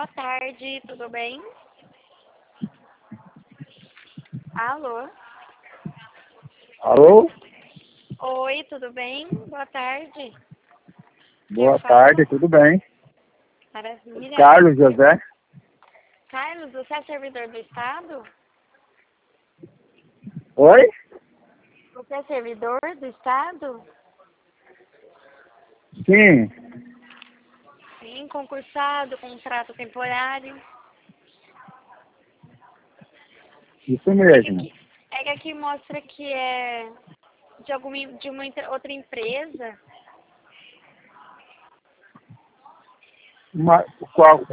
Boa tarde, tudo bem? Alô? Alô? Oi, tudo bem? Boa tarde. Boa tarde, tudo bem? Maravilha. Carlos José? Carlos, você é servidor do Estado? Oi? Você é servidor do Estado? Sim, Sim, concursado, contrato temporário. isso mesmo. É que aqui mostra que é de uma outra empresa. Qual,